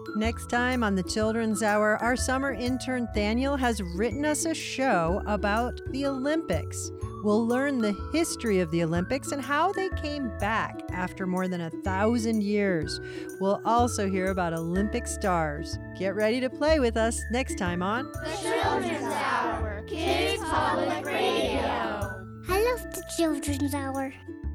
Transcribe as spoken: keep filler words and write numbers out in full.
Next time on the Children's Hour, our summer intern Thaniel has written us a show about the Olympics. We'll learn the history of the Olympics and how they came back after more than a thousand years. We'll also hear about Olympic stars. Get ready to play with us next time on The Children's Hour, Kids Public Radio. I love the Children's Hour.